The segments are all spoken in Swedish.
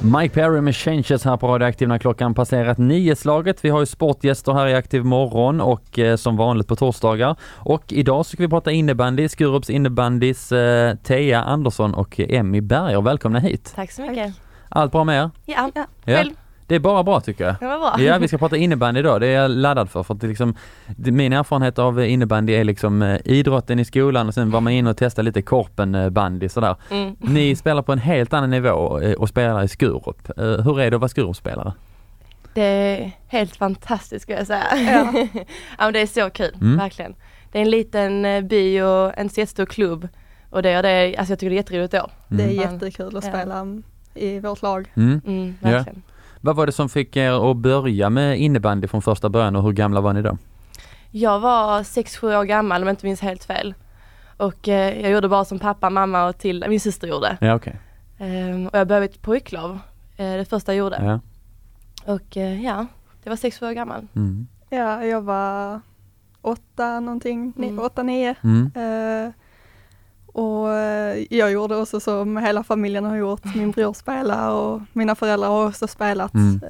Mike Perry med Changes här på Radioaktiv när klockan passerat 9-slaget. Vi har ju sportgäster här i Aktiv morgon och som vanligt på torsdagar. Och idag ska vi prata innebandy, Skurups innebandys Thea Andersson och Emmy Berger. Välkomna hit. Tack så mycket. Allt bra med er? Ja. Ja. Det är bara bra tycker jag. Det var bra. Ja, vi ska prata innebandy idag. Det är jag laddad för att det liksom, min erfarenhet av innebandy är liksom idrotten i skolan och sen var man in och testade lite korpenbandy sådär. Ni spelar på en helt annan nivå och spelar i Skurup. Hur är det att vara Skurup-spelare? Det är helt fantastiskt ska jag säga. Ja. Ja, men det är så kul, verkligen. Det är en liten by och en jättestor klubb och det är det, alltså jag tycker det är jätteroligt då. Det är jättekul att spela i vårt lag. Verkligen. Ja. Vad var det som fick er att börja med innebandy från första början och hur gamla var ni då? Jag var 6-7 år gammal om jag inte minns helt fel. Och jag gjorde bara som pappa, mamma och till min syster gjorde. Ja, okej. Och jag började på pojklov, det första jag gjorde. Ja. Och det var 6-7 år gammal. Ja, jag var 8 någonting, 8-9. Och jag gjorde också som hela familjen har gjort. Min bror spelar och mina föräldrar har också spelat.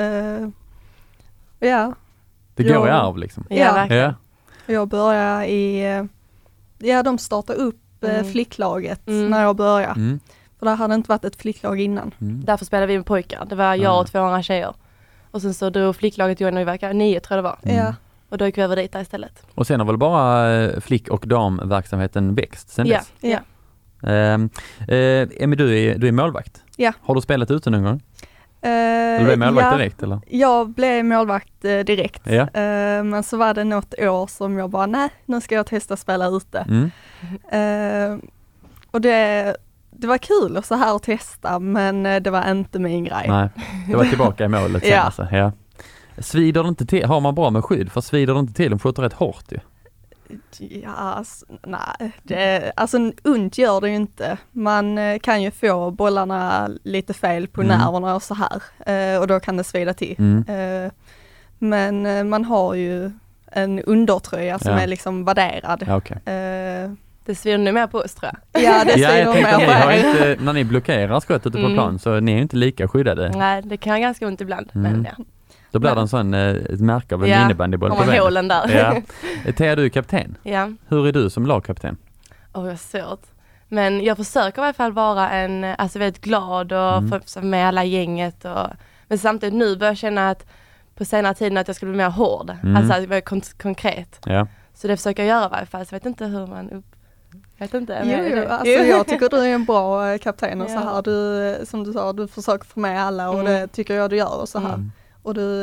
Ja. Det går i arv liksom. Ja, verkligen. Ja. Jag började de startade upp flicklaget när jag började. För där hade inte varit ett flicklag innan. Därför spelade vi med pojkar. Det var jag och 2 andra tjejer. Och sen så drog flicklaget igång när vi var 9 tror jag det var. Och då gick vi över dit där istället. Och sen har väl bara flick- och damverksamheten växt sen dess? Ja. Emmy, du är målvakt. Ja. Har du spelat ute någon gång? Du blev målvakt direkt eller? Jag blev målvakt direkt. Ja. Men så var det något år som jag bara, nu ska jag testa spela ute. Och det var kul och så här att testa, men det var inte min grej. Nej, det var tillbaka i målet sen alltså. Ja. Svider det inte till? Har man bra med skydd? För svider det inte till? De skjuter rätt hårt ju. Ja, nej. Alltså ont gör det ju inte. Man kan ju få bollarna lite fel på nerverna och så här. Och då kan det svida till. Men man har ju en undertröja som är liksom värderad. Ja, okay. Det svider nu mer på oss tror jag. Ja, det svider mer på er. När ni blockerar skott ute på plan så ni är ju inte lika skyddade. Nej, det kan ganska ont ibland. Men ja. Då blir det en sån ett märke av en innebandyboll på vägen. Hålen där. Ja. Thea, du är kapten. Ja. Hur är du som lagkapten? Jag är svårt. Men jag försöker i alla fall vara väldigt glad och få med alla gänget. Men samtidigt nu börjar jag känna att på senare tiden att jag ska bli mer hård. Alltså att vara konkret. Ja. Så det försöker jag göra i alla fall. Så jag vet inte hur man vet inte. Jag tycker du är en bra kapten och så här. Du, som du sa, du försöker få med alla och det tycker jag du gör och så här. Och du,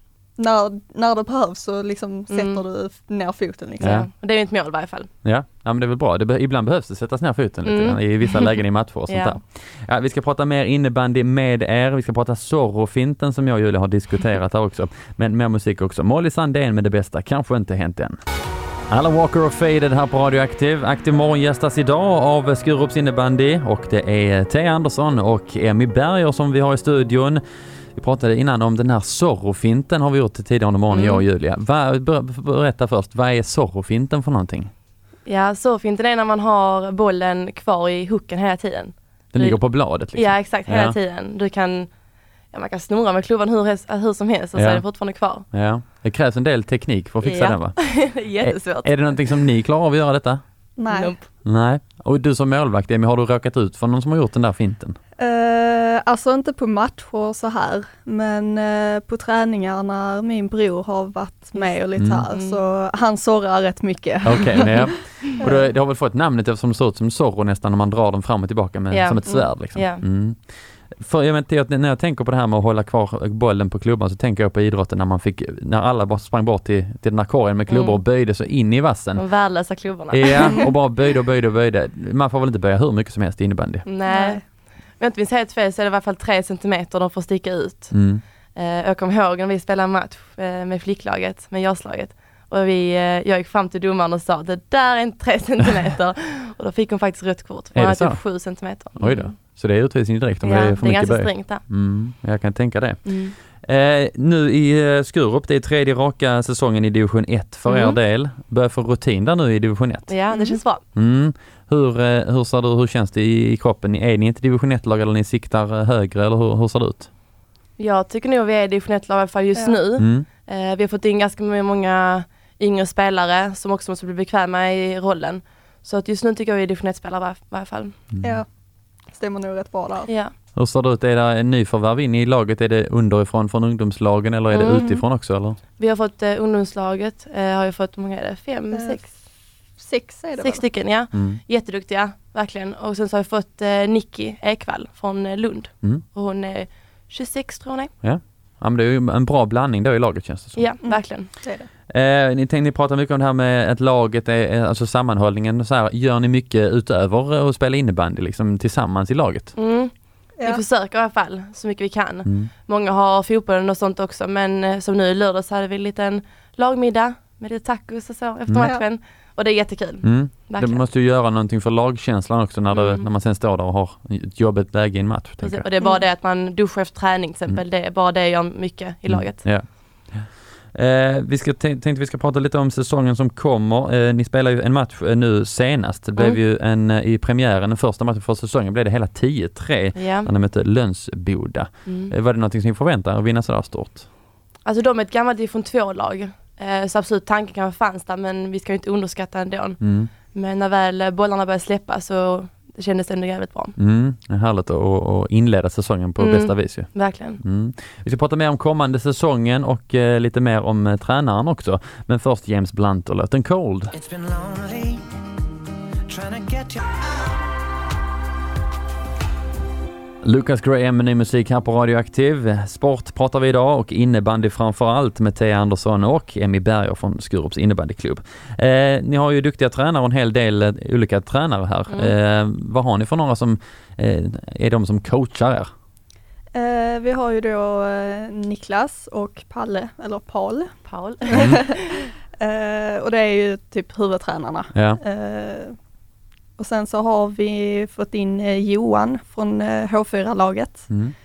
när det behövs så liksom sätter du ner foten liksom. Ja. Och det är mitt mål i varje fall. Ja, men det är väl bra. Ibland behövs det sättas ner foten lite i vissa lägen i matcher och sånt där. Ja, vi ska prata mer innebandy med er. Vi ska prata Zorro-finten som jag och Julia har diskuterat här också. Men mer musik också. Molly Sandén med det bästa. Kanske inte hänt än. Alan Walker och Faded här på Radioaktiv. Aktiv morgon gästas idag av Skurups innebandy och det är Thea Andersson och Emmy Berger som vi har i studion. Vi pratade innan om den här Zorro-finten har vi gjort tidigare under morgonen, jag och Julia. Berätta först, vad är Zorro-finten för någonting? Ja, Zorro-finten är när man har bollen kvar i hooken hela tiden. Den ligger på bladet liksom? Ja, exakt, hela tiden. Man kan snurra med klubban hur som helst och så är det fortfarande kvar. Ja, det krävs en del teknik för att fixa den va? Jättesvårt. Är det någonting som ni klarar av att göra detta? Nej. Nope. Nej. Och du som målvakt, Emmy, har du råkat ut för någon som har gjort den där finten? Alltså inte på matcher så här, men på träningar när min bror har varit med och lite här, så han sorrar rätt mycket. Okej, och det har väl fått namnet eftersom det ser ut som Zorro nästan när man drar dem fram och tillbaka med, som ett svärd liksom. För jag vet inte, när jag tänker på det här med att hålla kvar bollen på klubban så tänker jag på idrotten när alla bara sprang bort till den här korgen med klubbor och böjde så in i vassen. De värdelösa klubborna. Ja, och bara böjde. Man får väl inte böja hur mycket som helst i innebandy. Nej. Om jag inte minns helt fel så är det i alla fall 3 centimeter de får sticka ut. Jag kommer ihåg när vi spelade en match med flicklaget, med jaslaget. Och jag gick fram till domaren och sa det där är inte 3 centimeter. Och då fick hon faktiskt rött kort. Hon hade typ 7 centimeter. Oj då. Så det är utvisning direkt om det är för mycket böj. Det är ganska strängt där. Jag kan tänka det. Nu i Skurup, det är 3:e raka säsongen i division 1 för er del. Börjar få rutin där nu i division 1. Ja, det känns bra. Hur känns det i kroppen? Är ni inte division 1-lag eller ni siktar högre eller hur ser det ut? Jag tycker nog vi är division 1-lag i alla fall just nu. Vi har fått in ganska många yngre spelare som också måste bli bekväma i rollen. Så att just nu tycker jag vi är division 1-spelare i alla fall. Ja, stämmer nog rätt bra där. Ja. Hur ser det ut? Är det en ny förvärv in i laget? Är det underifrån från ungdomslagen eller är det utifrån också? Eller? Vi har fått ungdomslaget. Har ju fått, många är det? 5, 6 är det 6 stycken, ja. Jätteduktiga, verkligen. Och sen så har vi fått Nicky Ekvall från Lund. Och hon är 26 tror jag. Ja. Ja, men det är ju en bra blandning då i laget känns det som. Ja, verkligen. Det är det. Ni pratar mycket om det här med att laget är, alltså sammanhållningen så här, gör ni mycket utöver att spela innebandy liksom tillsammans i laget? Vi försöker i alla fall så mycket vi kan. Många har fotbollen och sånt också, men som nu i lördag så hade vi en liten lagmiddag med lite tacos och så efter matchen. Och det är jättekul. Det måste ju göra någonting för lagkänslan också när man sen står där och har ett jobbigt läge i en match. Och det är bara det att man duschar efter träning till exempel. Det är bara det jag gör mycket i laget. Ja. Tänkte vi ska prata lite om säsongen som kommer. Ni spelar ju en match nu senast. Det blev ju i premiären, den första matchen för säsongen, blev det hela 10-3 när ni mötte Lönsboda. Var det någonting som ni förväntar att vinna sådär stort? Alltså de är ett gammalt division 2-lag. Så absolut tanken kan fanns där, men vi ska ju inte underskatta ändå. Men när väl bollarna började släppa så det kändes ändå jävligt bra. Det är härligt att inleda säsongen på bästa vis ju. Verkligen. Vi ska prata mer om kommande säsongen och lite mer om tränaren också. Men först James Blunt och låten Cold. Lucas Graham med ny musik här på Radioaktiv. Sport pratar vi idag och innebandy framförallt med Thea Andersson och Emmy Berger från Skurups innebandyklubb. Ni har ju duktiga tränare och en hel del olika tränare här. Vad har ni för några som är de som coachar er? Vi har ju då Niklas och Palle, eller Paul. Och det är ju typ huvudtränarna. Ja. Och sen så har vi fått in Johan från H4-laget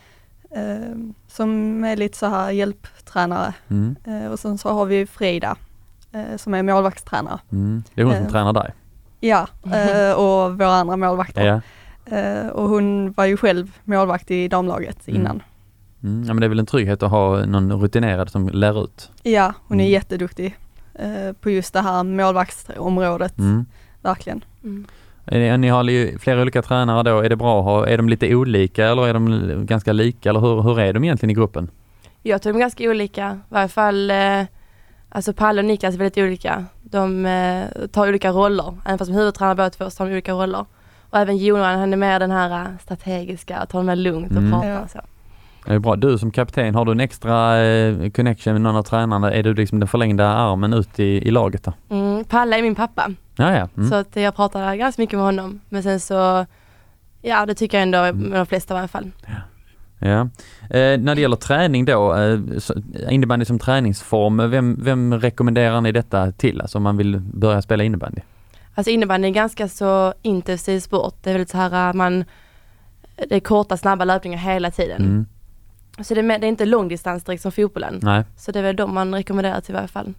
som är lite så här hjälptränare. Och sen så har vi Frida som är målvaktstränare. Det är hon som tränar dig? Ja, och våra andra målvakter. Ja. Och hon var ju själv målvakt i damlaget innan. Ja, men det är väl en trygghet att ha någon rutinerad som lär ut? Ja, hon är jätteduktig på just det här målvaktsområdet. Verkligen. Ni har ju flera olika tränare då. Är det bra? Är de lite olika eller är de ganska lika? Eller hur är de egentligen i gruppen? Jag tror de är ganska olika. I varje fall alltså Palle och Niklas är väldigt olika. De tar olika roller. Även fast som huvudtränare båda två så tar de olika roller. Och även Johan, han är mer den här strategiska, tar det mer lugnt och pratar så. Det är bra. Du som kapten, har du en extra connection med någon av tränarna? Är du liksom den förlängda armen ut i laget då? Palle är min pappa. Ja. Så att jag pratar ganska mycket med honom. Men sen så, ja det tycker jag ändå med de flesta i alla fall. Ja. När det gäller träning då, innebandy som träningsform, vem rekommenderar ni detta till? Alltså om man vill börja spela innebandy? Alltså innebandy är ganska så intensiv sport. Det är väldigt så här, det är korta, snabba löpningar hela tiden. Så det är inte långdistans direkt som fotbollen. Nej. Så det är väl de man rekommenderar till i varje fall.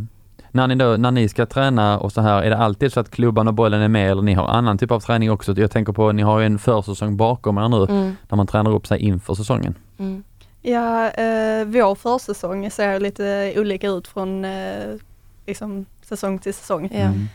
När ni ska träna och så här, är det alltid så att klubban och bollen är med eller ni har annan typ av träning också? Jag tänker på, ni har ju en försäsong bakom er nu där man tränar upp sig inför säsongen. Ja, vår försäsong ser lite olika ut från liksom säsong till säsong.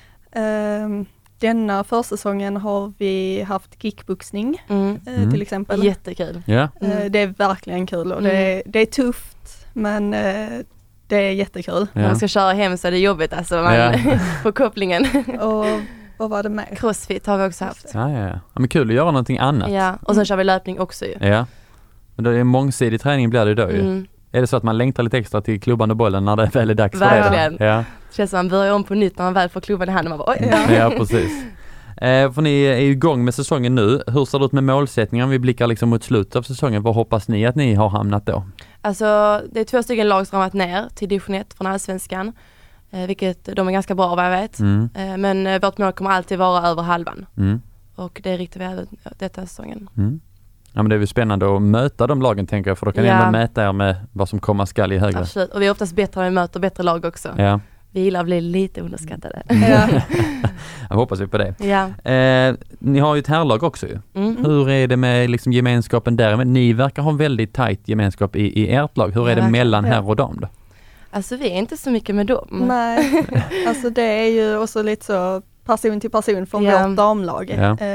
Denna försäsongen har vi haft kickboxning till exempel. Jättekul. Det är verkligen kul och det är tufft men det är jättekul. När man ska köra hem så är det jobbigt alltså på kopplingen. Och vad var det med? Crossfit har vi också haft. Ja, men kul att göra någonting annat. Ja, och sen kör vi löpning också ju. Ja, men då är det en mångsidig träning blir det då ju. Är det så att man längtar lite extra till klubban och bollen när det väl är dags för det? Verkligen. Det känns som man börjar om på nytt när man väl får klubban i handen. Man bara, oj. Ja, precis. För ni är ju igång med säsongen nu. Hur ser det ut med målsättningar? Om vi blickar liksom mot slutet av säsongen, vad hoppas ni att ni har hamnat då? Alltså, det är 2 stycken lag som har varit ner till division 1 från Allsvenskan. Vilket de är ganska bra vad jag vet. Men vårt mål kommer alltid vara över halvan. Och det är riktigt väl detta säsongen. Ja, men det är ju spännande att möta de lagen tänker jag, för då kan ni ändå mäta er med vad som komma skall i högre. Absolut, och vi är oftast bättre när vi möter bättre lag också. Ja. Vi gillar att bli lite underskattade. Jag hoppas vi på det. Ja. Ni har ju ett herrlag också ju. Hur är det med liksom gemenskapen där? Men ni verkar ha en väldigt tajt gemenskap i ert lag. Hur är det mellan herr och dam då? Alltså vi är inte så mycket med dem. Nej, alltså det är ju också lite så person till person från vårt damlag.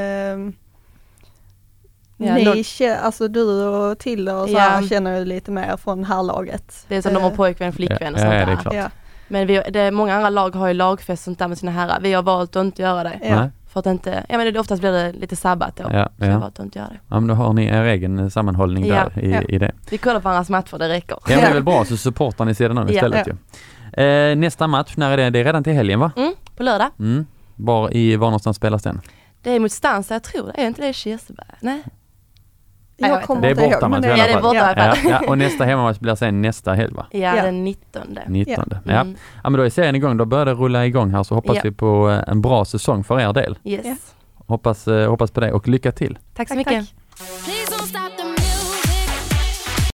Alltså du och Tilde och så här känner ju lite mer från herrlaget. Det är som de har pojkvän, flickvän och sånt där. Det är klart. Men många andra lag har ju lagfest sånt där med sina herrar. Vi har valt att inte göra det. För att inte, men oftast blir det lite sabbat då. Så jag har valt att inte göra det. Ja, men då har ni er egen sammanhållning där i det. Vi kollar på andras matcher, det räcker. Ja, men det är väl bra, så supportar ni sedan istället ju. Nästa match, när är det? Det är redan till helgen va? På lördag. Var någonstans spelas den? Det är mot Stansa, jag tror det. Är inte det Kirseberg? Nej. Jag kommer det är inte borta ihåg. match i alla fall. Och nästa hemmamatch blir sen nästa helg va? Ja, den 19. Ja, men då är serien igång. Då börjar det rulla igång här, så hoppas vi på en bra säsong för er del. Yes. Hoppas på det och lycka till. Tack så mycket. Tack.